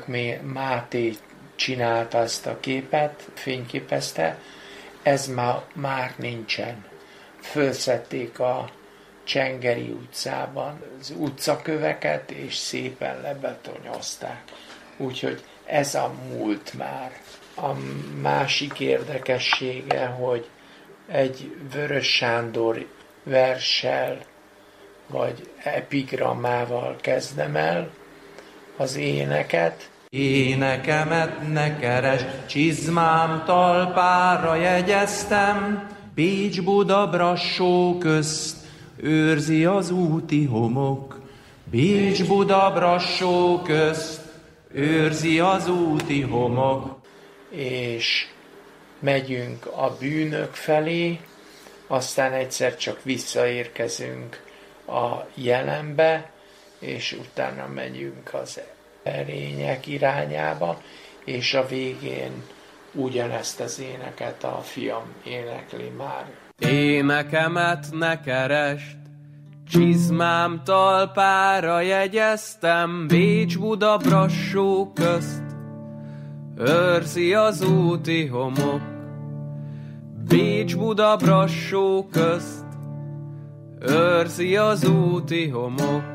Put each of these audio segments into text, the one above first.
Máté csinálta ezt a képet, fényképezte, ez már nincsen. Fölszedték a Csengeri utcában az utcaköveket, és szépen lebetonyozták. Úgyhogy ez a múlt már. A másik érdekessége, hogy egy Vörös Sándor verssel, vagy epigrammával kezdem el az éneket. Énekemet ne keresd, csizmám talpára jegyeztem, Pécs-Buda Brassó közt őrzi az úti homok. Pécs-Buda Brassó közt őrzi az úti homok. És megyünk a bűnök felé, aztán egyszer csak visszaérkezünk a jelenbe, és utána megyünk az erények irányába, és a végén ugyanezt az éneket a fiam énekli már. Énekemet ne keresd, csizmám talpára jegyeztem, Pécs-Buda Brassó közt őrzi az úti homok. Pécs-Buda Brassó közt őrzi az úti homok.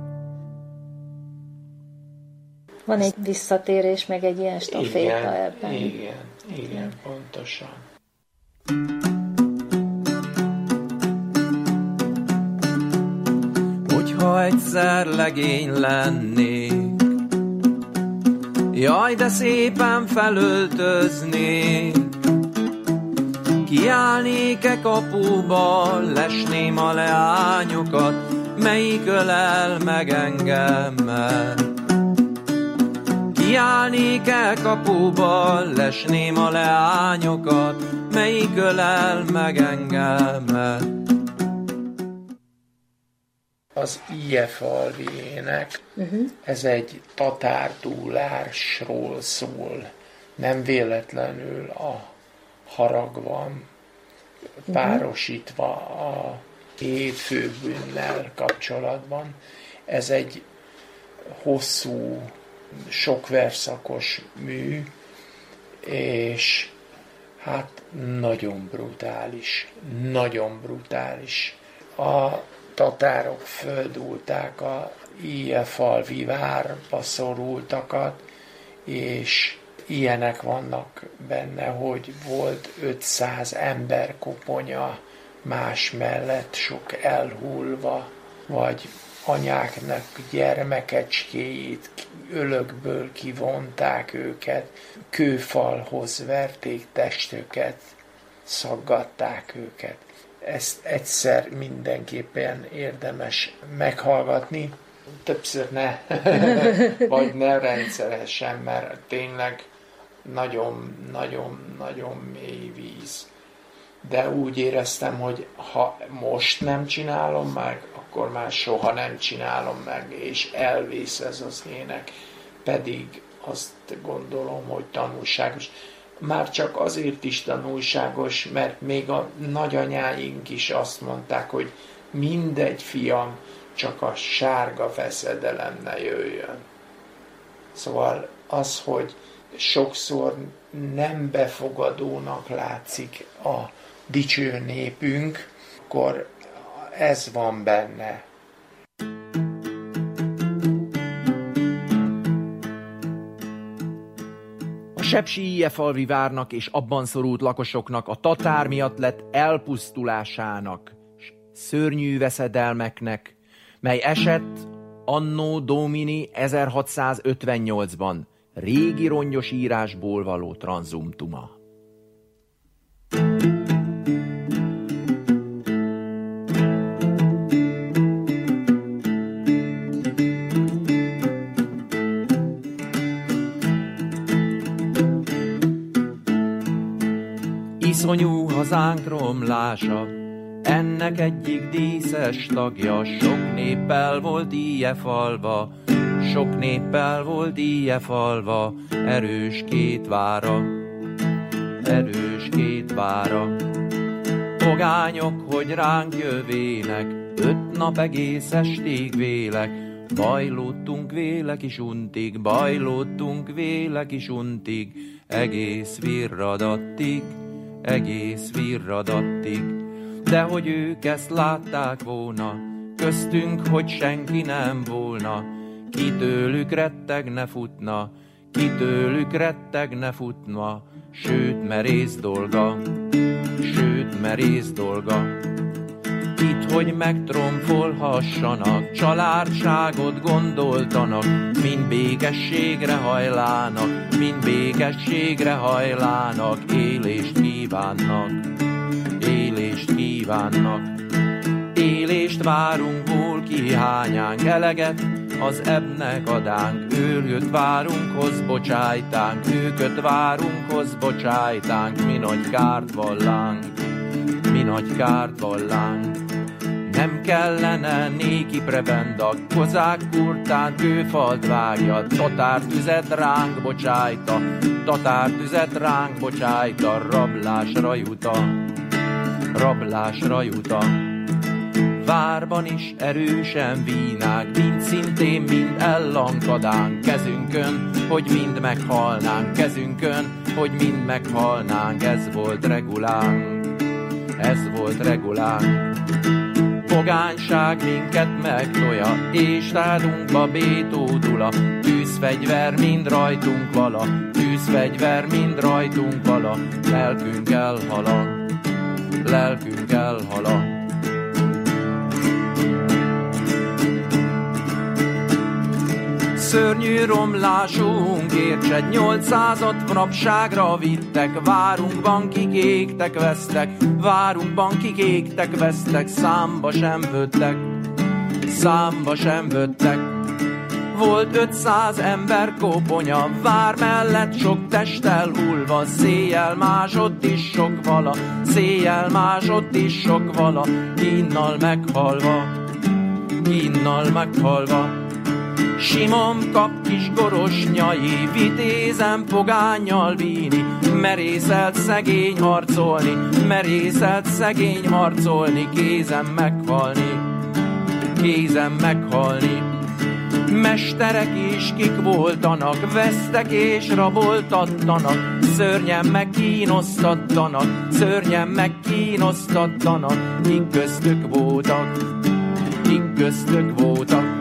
Van egy visszatérés, meg egy ilyen staféta ebben. Igen, pontosan. Hogyha egyszer legény lennék, jaj, de szépen felöltöznék, kiállnék-e kapuba, lesném a leányokat, melyik ölel meg engemet. Kiállnék-e kapuba, lesném a leányokat, melyik ölel meg engemet. Az Ilyefalvi ének, ez egy tatártúlásról szól. Nem véletlenül a harag van párosítva a hétfőbűnnel kapcsolatban. Ez egy hosszú, sok verszakos mű, és hát nagyon brutális. A tatárok földúlták a Ilyefalvi várba szorultakat, és ilyenek vannak benne, hogy volt 500 ember koponya más mellett, sok elhullva, vagy anyáknak gyermekecskéjét ölökből kivonták őket, kőfalhoz verték testüket, szaggatták őket. Ezt egyszer mindenképpen érdemes meghallgatni, többször ne, vagy ne rendszeresen, mert tényleg nagyon mély víz. De úgy éreztem, hogy ha most nem csinálom meg, akkor már soha nem csinálom meg, és elvész ez az ének. Pedig azt gondolom, hogy tanulságos. Már csak azért is tanulságos, mert még a nagyanyáink is azt mondták, hogy mindegy, fiam, csak a sárga veszedelem ne jöjjön. Szóval az, hogy sokszor nem befogadónak látszik a dicső népünk, akkor ez van benne. A sepsi Ilyefalvi várnak és abban szorult lakosoknak a tatár miatt lett elpusztulásának, s szörnyű veszedelmeknek, mely esett anno domini 1658-ban, régi rongyos írásból való tranzumtuma. Iszonyú hazánk romlása, ennek egyik díszes tagja, sok néppel volt Ilyefalva, sok néppel volt Ilyefalva, erős két vára. Pogányok, hogy ránk jövének, 5 nap egész estig vélek, Bajlódtunk véle kis untig, bajlódtunk véle kis untig, egész virradattig, egész virradattig. De hogy ők ezt látták volna, köztünk, hogy senki nem volna, ki tőlük rettegne futna, ki tőlük rettegne futna, sőt merész dolga, sőt merész dolga. Itt, hogy megtromfolhassanak, családságot gondoltanak, mind békességre hajlának, mind békességre hajlának, élést kívánnak, élést kívánnak. Élést várunk, hol kihányánk eleget, az ebbnek adánk, őrjöt várunkhoz bocsájtánk, őköt várunkhoz bocsájtánk, mi nagy kárt vallánk, mi nagy kárt vallánk. Nem kellene néki prebendak, kozák kurtán kőfalt vágja, tatártüzet ránk bocsájta, tatártüzet ránk bocsájta, rablásra juta, rablásra juta. Várban is erősen vínák, mind szintén, mind ellankadánk, kezünkön, hogy mind meghalnánk, kezünkön, hogy mind meghalnánk, ez volt regulánk, ez volt regulánk. Pogányság minket megtolja, és rádunkba bétódula, tűzfegyver mind rajtunk vala, tűzfegyver mind rajtunk vala, lelkünk elhala, lelkünk elhala. Szörnyű romlásunk értsed, 800-at rabságra vittek, várunkban kik égtek, vesztek, várunkban kik égtek, vesztek, számba sem vöttek, számba sem vöttek. Volt 500 ember koponya, vár mellett sok testtel hullva, széjjel másott is sok vala, széjjel másott is sok vala, kínnal meghalva, kínnal meghalva. Simon kap kis gorosnyai, vitézen pogánnyal víni, merészelt szegény harcolni, merészelt szegény harcolni, kézen meghalni, kézen meghalni. Mesterek is kik voltanak, vesztek és raboltattanak, szörnyen megkínosztattanak, szörnyen megkínosztattanak, kik köztük voltak, kik köztük voltak.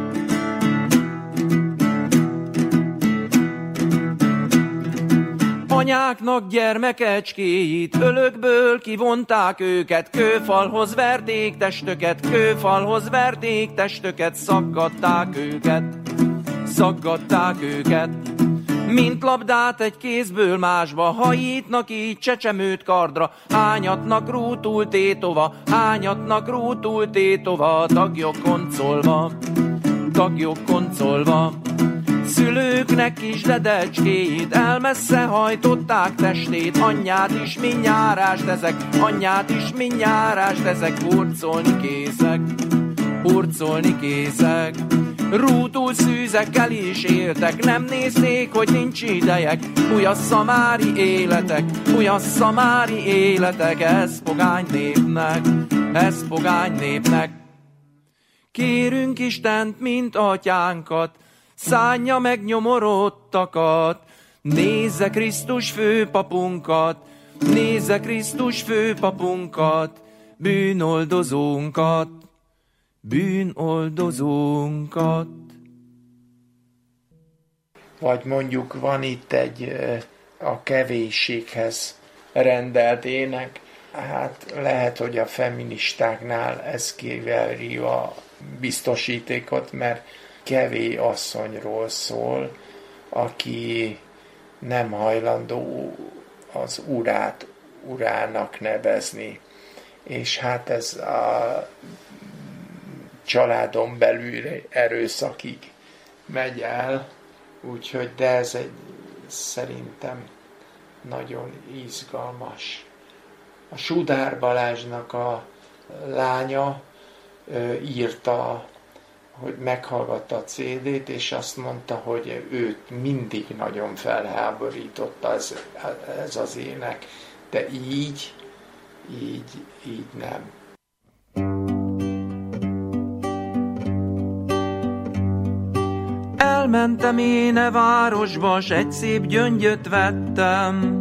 Anyáknak gyermekecskéit, ölökből kivonták őket, kőfalhoz verték testöket, kőfalhoz verték testöket, szaggatták őket, szaggatták őket. Mint labdát egy kézből másba, hajítnak így csecsemőt kardra, hányatnak rútul tétova, hányatnak rútul tétova, tagjok koncolva, tagjok koncolva. Szülőknek kis dedecskéit elmessze hajtották testét, anyját is mindjárást ezek, anyját is mindjárást ezek, hurcolni készek, hurcolni készek. Rútul szűzekkel is éltek, nem nézték, hogy nincs idejek, újassza mári életek, újassza mári életek, ez pogány népnek, ez pogány népnek. Kérünk Istent, mint atyánkat, szánja meg nyomorodtakat, nézze Krisztus főpapunkat, nézze Krisztus főpapunkat, bűnoldozónkat, bűnoldozónkat. Vagy mondjuk van itt egy a kevésséghez rendelt ének, hát lehet, hogy a feministáknál ez kiveri a biztosítékot, mert kevés asszonyról szól, aki nem hajlandó az urát urának nevezni. És hát ez a családon belül erőszakig megy el, úgyhogy de ez egy szerintem nagyon izgalmas. A Sudár Balázsnak a lánya írta, hogy meghallgatta a CD-t, és azt mondta, hogy őt mindig nagyon felháborította ez az ének, de így nem. Elmentem én e városba, s egy szép gyöngyöt vettem.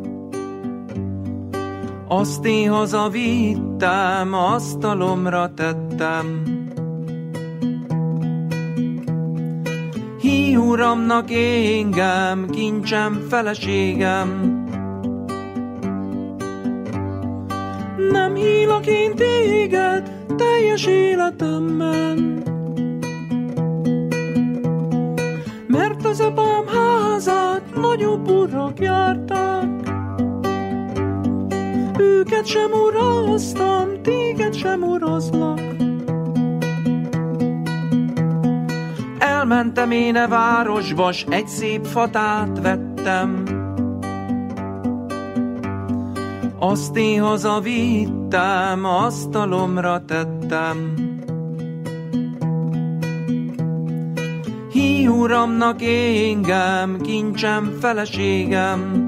Azt én hazavittem, asztalomra tettem. Hí, uramnak engem, kincsem, feleségem. Nem hívlak én téged teljes életemben, mert az apám házát nagyobb urak járták. Őket sem uraztam, téged sem urazlak. Elmentem én e városba, s egy szép fatát vettem. Azt én hazavittem, asztalomra tettem. Hí, uramnak engem, kincsem, feleségem.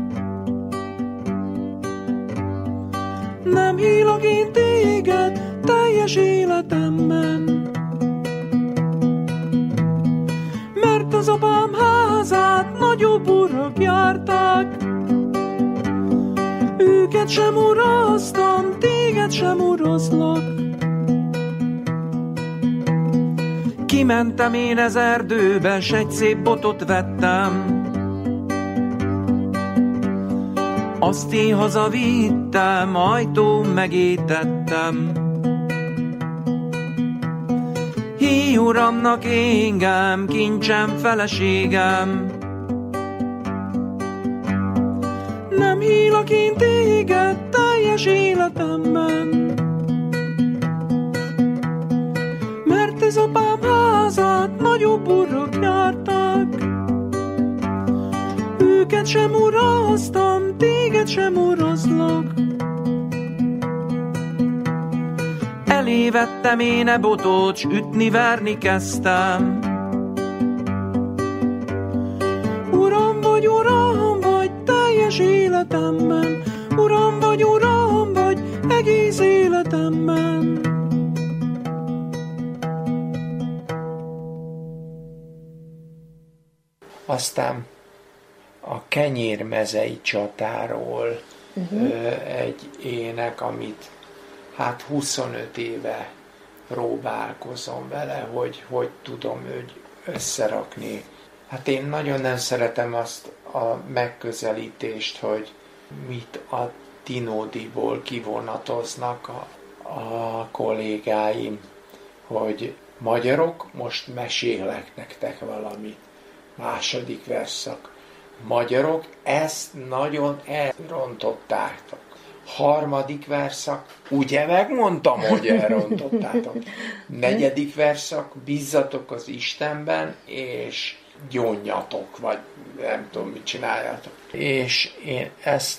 Nem hívlak én téged teljes életemben, mert az apám házát nagyobb urak járták. Őket sem uraztam, téged sem urazlak. Kimentem én az erdőbe, s egy szép botot vettem. Azt én hazavittem, ajtón megétettem. Hí, uramnak engem, kincsem, feleségem. Nem hívlak én téged teljes életemben, mert ez apám házát nagyobb urak járták. Őket sem uraztam, téged sem urazlak. Elévettem én e botot, s ütni-verni kezdtem. Uram vagy teljes életemben, uram vagy egész életemben. Aztán a Kenyérmezei csatáról egy ének, amit hát 25 éve próbálkozom vele, hogy tudom összerakni. Hát én nagyon nem szeretem azt a megközelítést, hogy mit a Tinódiból kivonatoznak a kollégáim, hogy magyarok, most mesélek nektek valamit. Második verszak. Magyarok, ezt nagyon elrontottátok. Harmadik verszak, ugye megmondtam, hogy elrontottátok. Negyedik verszak, bízzatok az Istenben, és gyónjatok, vagy nem tudom, mit csináljátok. És én ezt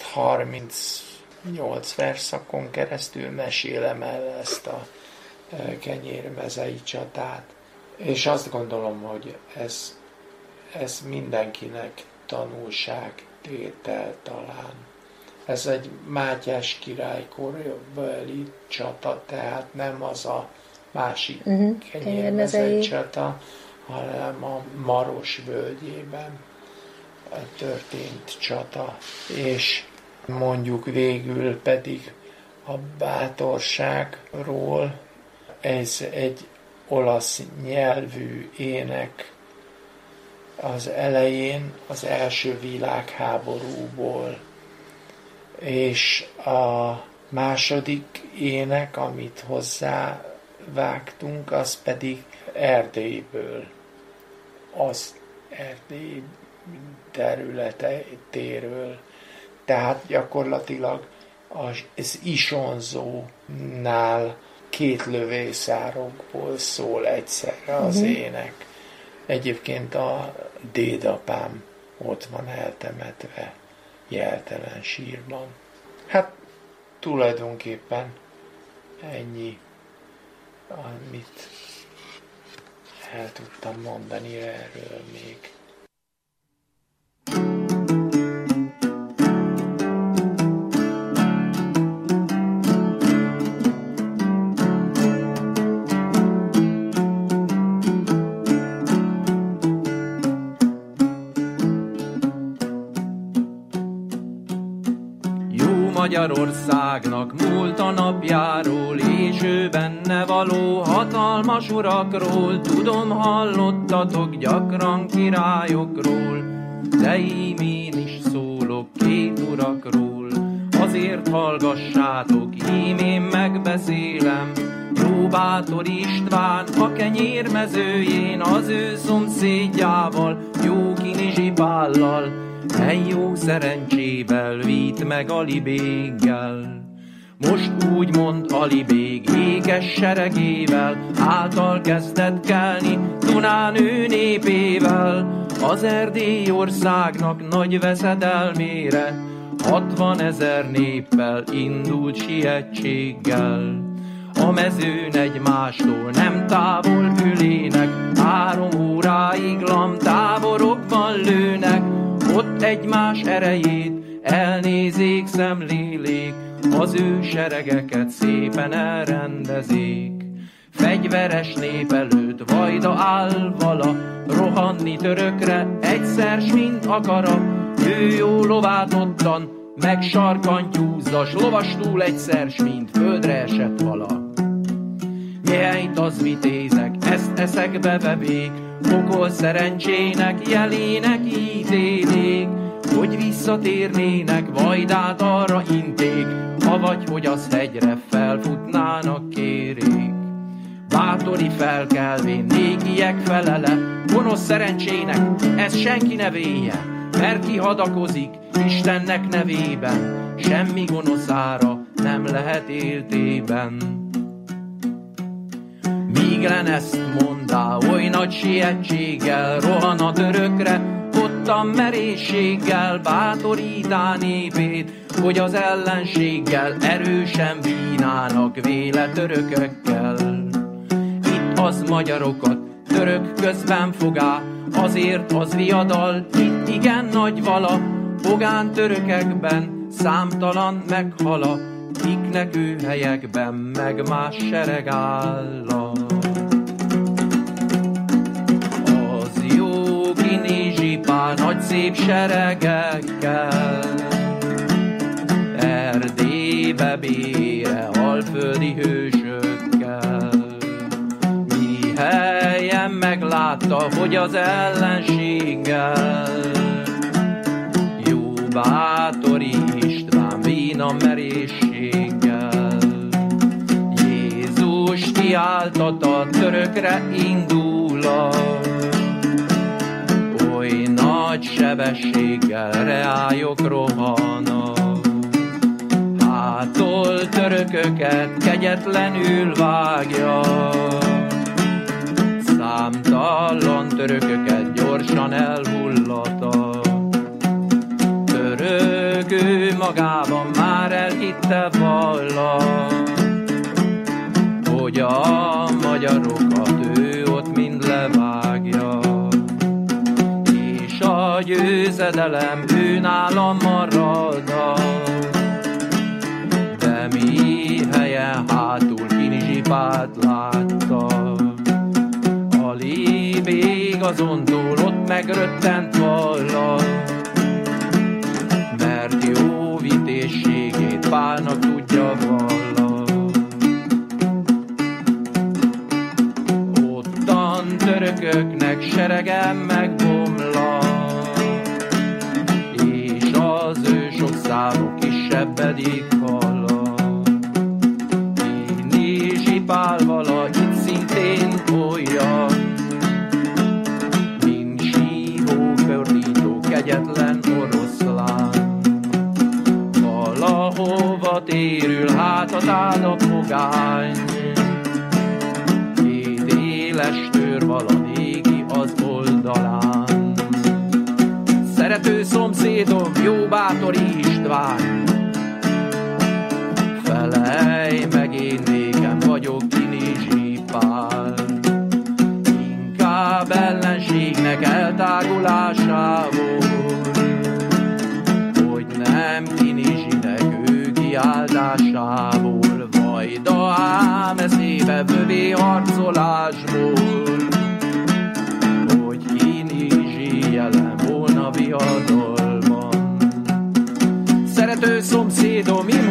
38 verszakon keresztül mesélem el ezt a Kenyérmezei csatát. És azt gondolom, hogy ez mindenkinek tanulságtétel talán. Ez egy Mátyás király korabeli csata, tehát nem az a másik Kenyérmezei csata, hanem a Maros völgyében történt csata. És mondjuk végül pedig a bátorságról, ez egy olasz nyelvű ének az elején, az első világháborúból, és a második ének, amit hozzávágtunk, az pedig Erdélyből, az Erdély területéről. Tehát gyakorlatilag az Isonzónál 2 lövészárokból szól egyszerre az ének. Egyébként a dédapám ott van eltemetve jeltelen sírban. Hát tulajdonképpen ennyi, amit el tudtam mondani erről még. Magyarországnak múlt a napjáról, és ő benne való hatalmas urakról. Tudom, hallottatok gyakran királyokról, de ím én is szólok két urakról. Azért hallgassátok, ím én megbeszélem. Jó Bátor István a kenyérmezőjén az ő szomszédjával, jó Kinizsi Pállal, egy jó szerencsével vitt meg Alibéggel. Most úgy mond Alibég ékes seregével, által kezdett kelni Dunán ő népével. Az Erdély országnak nagy veszedelmére 60 000 néppel indult sietséggel. A mezőn egymástól nem távol ülének, 3 óráig lamtáborokban lőnek. Ott egymás erejét elnézik, szemlélik, az ő seregeket szépen elrendezik. Fegyveres nép előtt vajda áll vala, rohanni törökre egyszer s mint akara. Ő jó lovát ottan, meg sarkantyúzza, s lovastul egyszer s mint földre esett vala. Mihelyt az vitézek, ezt eszekbe vevék, pokol szerencsének jelének ítélék, hogy visszatérnének, vajdát arra inték, avagy hogy az hegyre felfutnának kérék. Bátori felkelvén nékiek felele, gonosz szerencsének ez senki ne véje, mert ki hadakozik Istennek nevében, semmi gonoszára nem lehet éltében. Míglen ezt mondá, oly nagy sietséggel rohan a törökre, ottan merészséggel bátorítá népét, hogy az ellenséggel erősen vínának véle törökökkel. Itt az magyarokat török közben fogá, azért az viadal itt igen nagy vala, pogán törökekben számtalan meghala, kiknek ő helyekben meg más sereg álla. Az jó Kinizsi Pál nagy szép seregekkel Erdélybe bére alföldi hősökkel, mihelyen meglátta, hogy az ellenséggel jó Bátori István vína merészséggel. Jézus kiáltata törökre indula, oly nagy sebességgel reályok rohanak. Hától törököket kegyetlenül vágja, számtalan törököket gyorsan elhullata. Török ő magában már elhitte vala, hogy a magyarokat ő ott mind levágja, és a győzedelem ő nálam marada. De mi helyen hátul Kinizsi Pált látta, Alibég azontól ott megröttent vala, mert jó vitézségét Pálnak tudja vala. Ottan törököknek seregen megbomla, és az ő sok számok kisebbedik hala. Kinizsi Pál vala itt szintén olyan, mint síró, fördító, kegyetlen oroszlán. Valahova térül hátatán a pogány, két éles tör valanégi az oldalán. Szerető szomszédom, jó Bátori István, felej meg én nékem vagyok Kinizsi Pál. Inkább ellenségnek eltágulásából, hogy nem Kinizsinek ő kiáltásából, vajda ám eszébe vövé harcolásból, hogy Kinizsi jelen volna viadalban. Szerető szomszédom,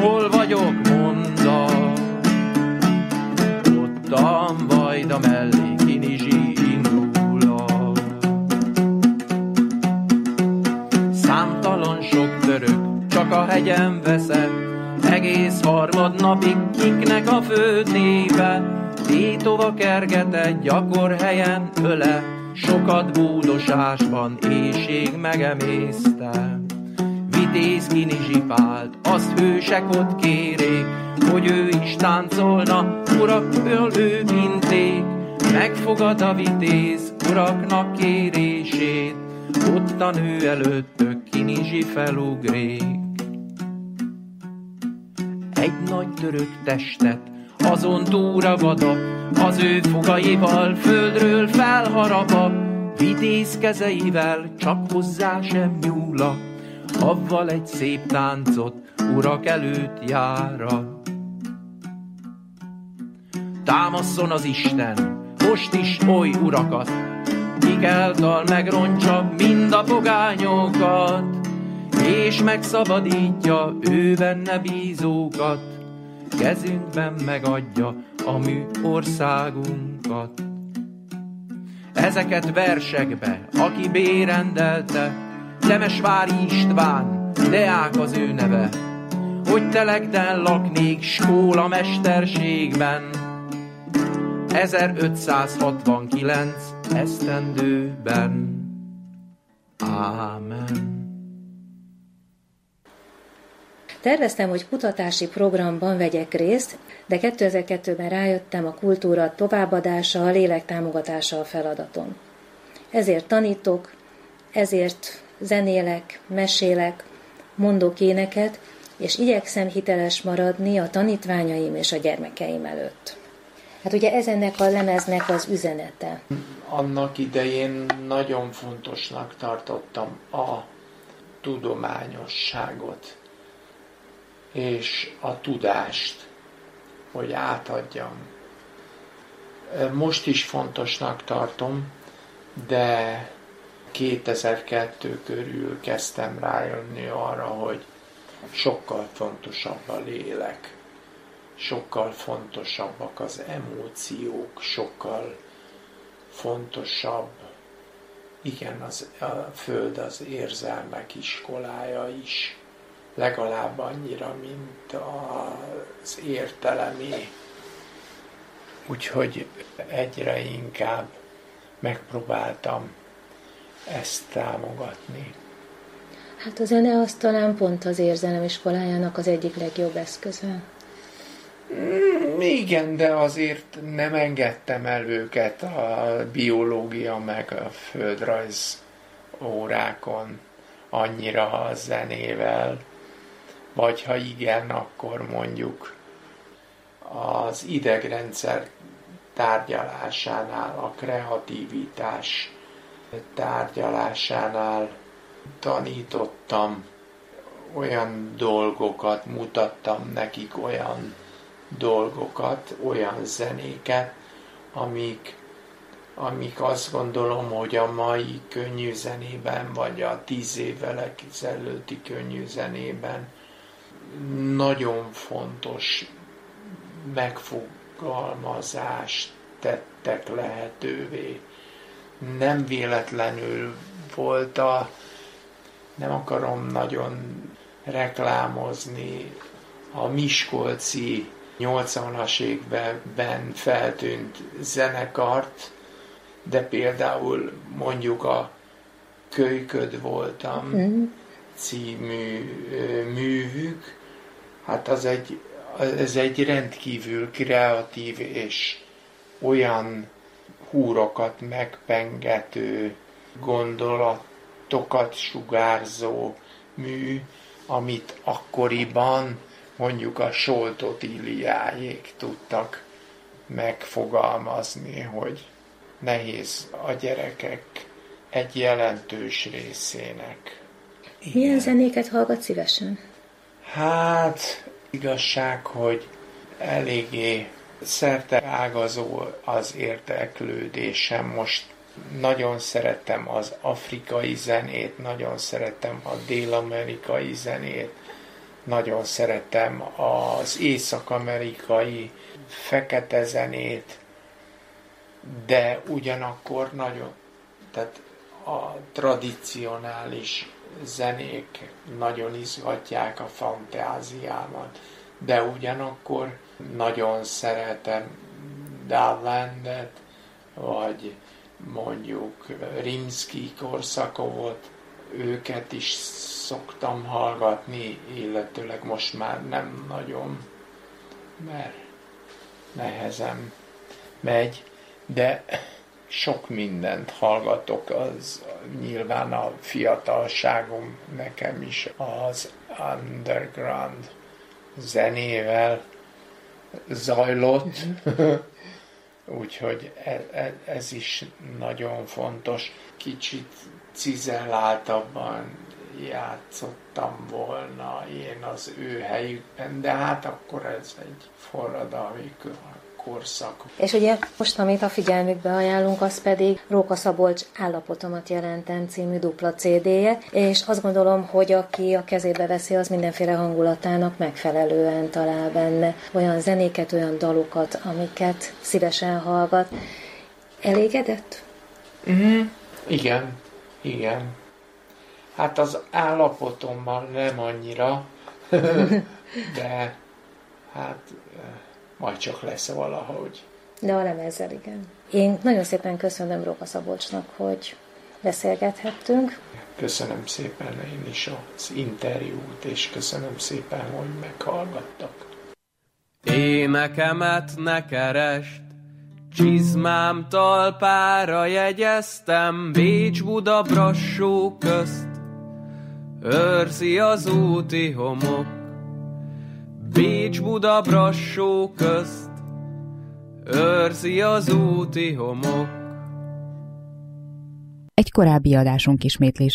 Számtalan sok török csak a hegyen veszett, egész harmadnapig kinknek a főd néve. Tétova kergetett gyakor helyen öle, sokat búdosásban éjség megemészte. Vitéz kinizsipált, azt hősek ott kérék, hogy ő is táncolna, urakból ő minték. Megfogad a vitéz uraknak kérését, ottan ő előttök kinizsi felugrék. Egy nagy török testet azon túra vada, az ő fogaival földről felharapa, vitéz kezeivel csak hozzá sem nyúla, avval egy szép táncot urak előtt jára. Támasszon az Isten most is oly urakat, kik által megrontsa mind a pogányokat, és megszabadítja ő benne bízókat, kezünkben megadja a mi országunkat. Ezeket versekbe, aki bérendelte, Temesvári István, Deák az ő neve, hogy Telegden laknék skóla mesterségben, 1569 esztendőben. Ámen. Terveztem, hogy kutatási programban vegyek részt, de 2002-ben rájöttem, a kultúra továbbadása, a lélek támogatása a feladatom. Ezért tanítok, ezért zenélek, mesélek, mondok éneket, és igyekszem hiteles maradni a tanítványaim és a gyermekeim előtt. Hát ugye ez ennek a lemeznek az üzenete. Annak idején nagyon fontosnak tartottam a tudományosságot és a tudást, hogy átadjam. Most is fontosnak tartom, de 2002 körül kezdtem rájönni arra, hogy sokkal fontosabb a lélek, sokkal fontosabbak az emóciók, sokkal fontosabb, igen, a Föld az érzelmek iskolája is, legalább annyira, mint az értelemé. Úgyhogy egyre inkább megpróbáltam ezt támogatni. Hát a zene az talán pont az érzelem iskolájának az egyik legjobb eszköze. Igen, de azért nem engedtem el őket a biológia meg a földrajz órákon annyira a zenével, vagy ha igen, akkor mondjuk az idegrendszer tárgyalásánál, a kreativitás tárgyalásánál tanítottam olyan dolgokat, mutattam nekik olyan dolgokat, olyan zenéket, amik azt gondolom, hogy a mai könnyű zenében, vagy a 10 évvel ezelőtti könnyű zenében nagyon fontos megfogalmazást tettek lehetővé. Nem véletlenül volt nem akarom nagyon reklámozni a miskolci 80-as években feltűnt zenekart, de például mondjuk a Kölyköd voltam című művük, hát ez egy rendkívül kreatív és olyan húrokat megpengető, gondolatokat sugárzó mű, amit akkoriban mondjuk a Solt Otíliáék tudtak megfogalmazni, hogy nehéz a gyerekek egy jelentős részének. Igen. Milyen zenéket hallgat szívesen? Hát, igazság, hogy eléggé szerteágazó az érdeklődésem. Most nagyon szeretem az afrikai zenét, nagyon szeretem a dél-amerikai zenét, nagyon szeretem az észak-amerikai fekete zenét, de ugyanakkor nagyon, tehát a tradicionális zenék nagyon izgatják a fantáziámat, de ugyanakkor nagyon szeretem Dowlandet, vagy mondjuk Rimszkij-Korsakovot, őket is szoktam hallgatni, illetőleg most már nem nagyon, mert nehezen megy, de sok mindent hallgatok, az nyilván a fiatalságom nekem is az underground zenével zajlott, úgyhogy ez is nagyon fontos. Kicsit cizelláltabban játszottam volna én az ő helyükben, de hát akkor ez egy forradalmi korszak. És ugye most, amit a figyelmükbe ajánlunk, az pedig Róka Szabolcs Állapotomat jelentem című dupla CD-je, és azt gondolom, hogy aki a kezébe veszi, az mindenféle hangulatának megfelelően talál benne olyan zenéket, olyan dalokat, amiket szívesen hallgat. Elégedett? Igen. Hát az Állapotommal nem annyira, de hát majd csak lesz valahogy. De a lemezzel igen. Én nagyon szépen köszönöm Róka Szabolcsnak, hogy beszélgethettünk. Köszönöm szépen én is az interjút, és köszönöm szépen, hogy meghallgattak. Énekemet ne kerest, csizmám talpára jegyeztem, Bécs-Buda Brassó közt, őrzi az úti homok. Bécs-Buda Brassó közt, őrzi az úti homok. Egy korábbi adásunk ismétlés